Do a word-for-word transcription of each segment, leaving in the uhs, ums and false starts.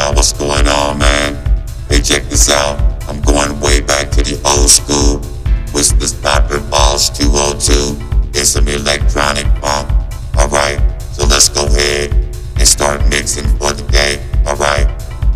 y'all, what's going on, man? Hey, check this out. I'm going way back to the old school. With the Stopper Balls two oh two. It's some electronic funk. Alright, so let's go ahead and start mixing for the day. Alright.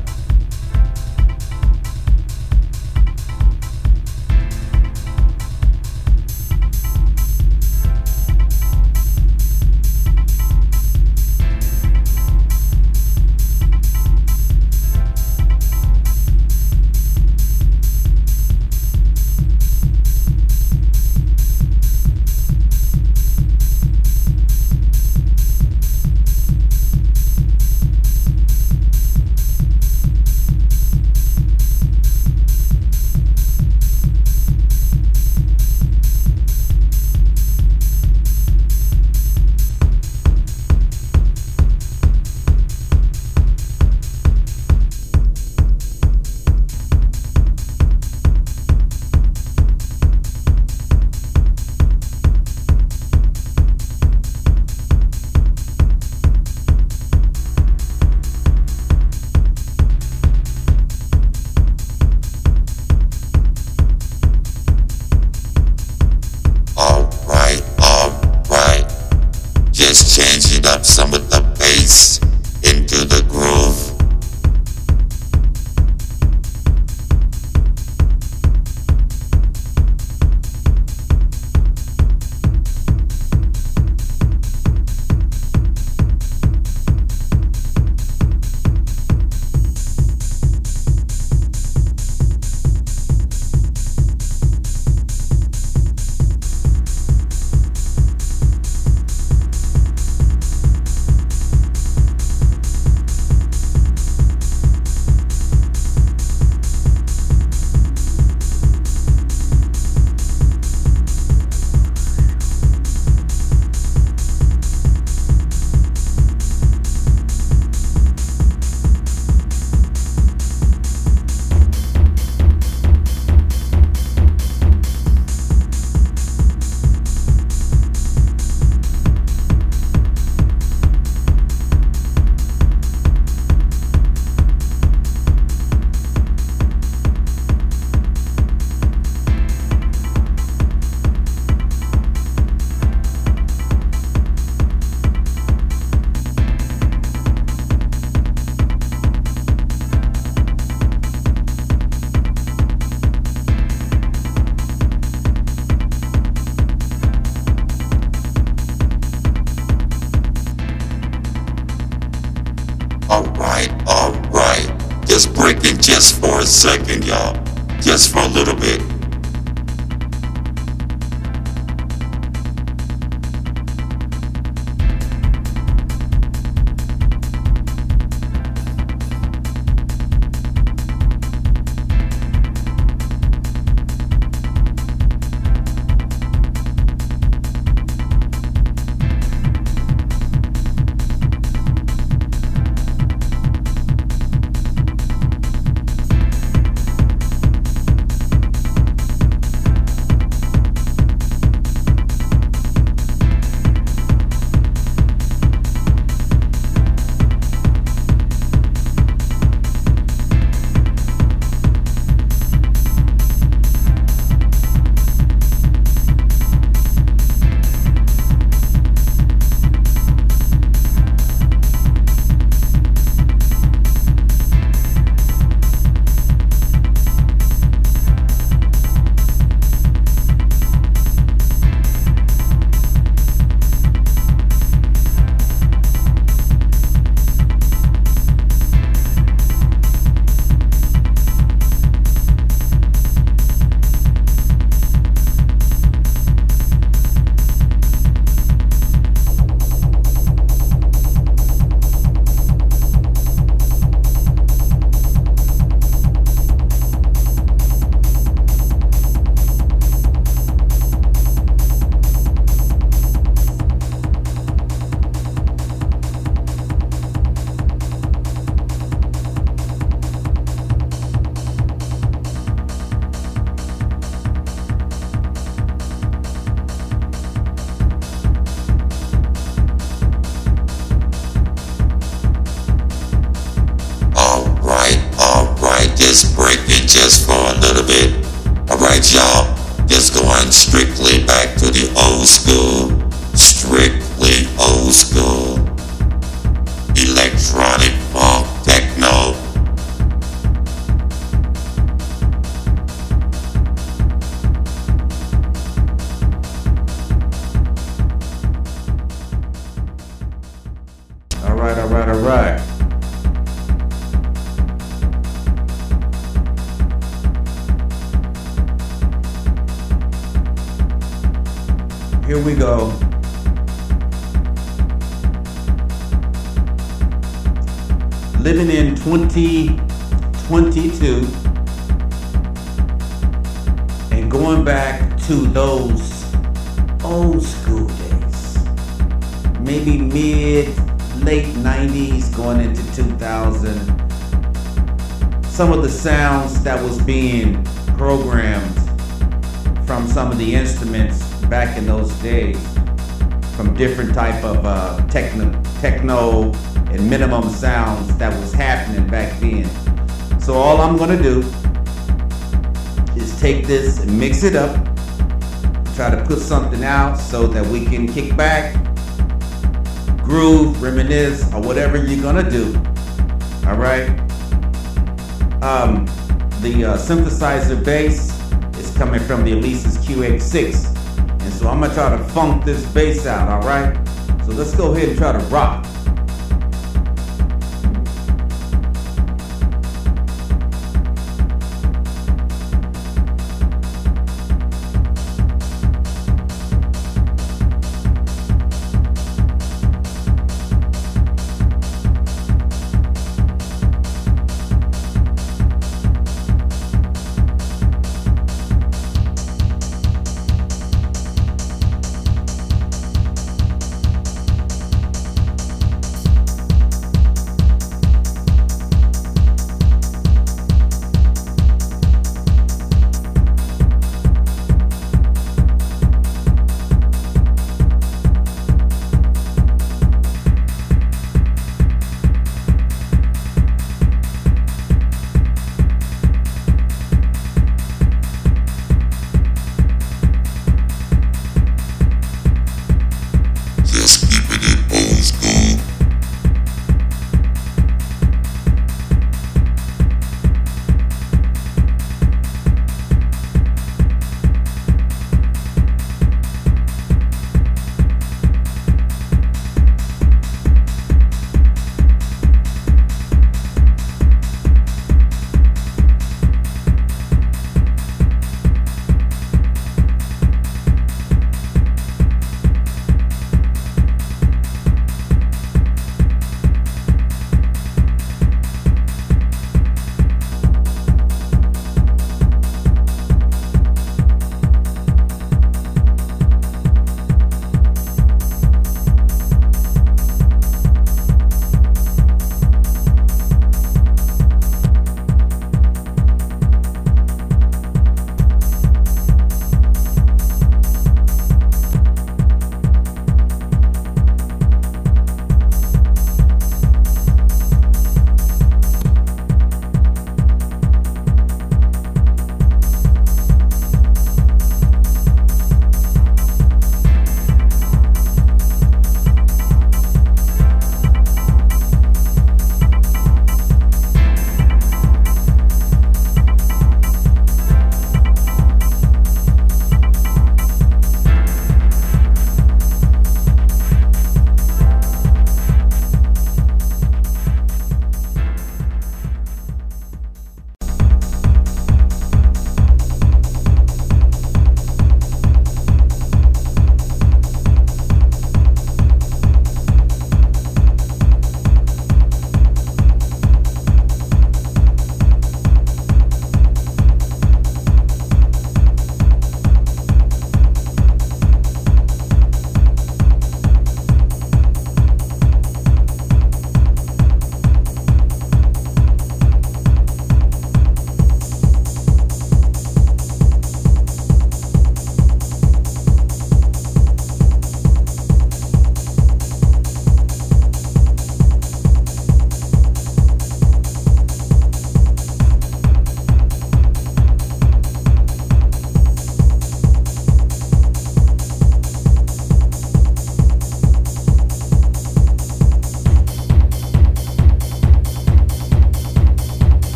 Just changing up some of the bass into the groove. Alright, alright. Just break it just for a second, y'all. Just for a little bit. old school, strictly old school. Electronic funk techno. All right, all right, all right. Here we go. Living in twenty twenty-two and going back to those old school days. Maybe mid, late nineties going into two thousand. Some of the sounds that was being programmed from some of the instruments back in those days, from different type of uh, techno, techno and minimum sounds that was happening back then. So all I'm gonna do is take this and mix it up, try to put something out so that we can kick back, groove, reminisce, or whatever you're gonna do. All right. Um, the uh, synthesizer bass is coming from the Alesis Q eighty-six. And so I'm gonna try to funk this bass out, all right? So let's go ahead and try to rock.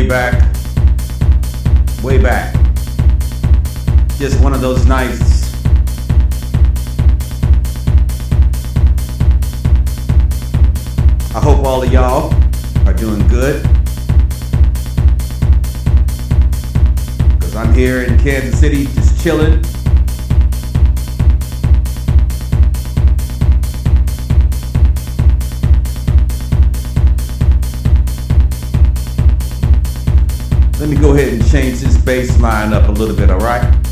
back, way back. Just one of those nights. I hope all of y'all are doing good. Because I'm here in Kansas City just chilling. Let me go ahead and change this bass line up a little bit, all right?